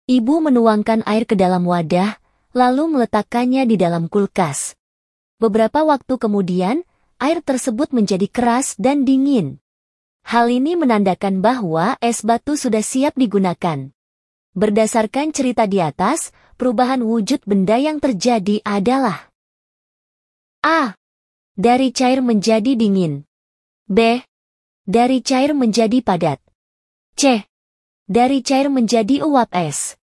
Ibu menuangkan air ke dalam wadah, lalu meletakkannya di dalam kulkas. Beberapa waktu kemudian, air tersebut menjadi keras dan dingin. Hal ini menandakan bahwa es batu sudah siap digunakan. Berdasarkan cerita di atas, perubahan wujud benda yang terjadi adalah A. Dari cair menjadi dingin. B. Dari cair menjadi padat. C. Dari cair menjadi uap es.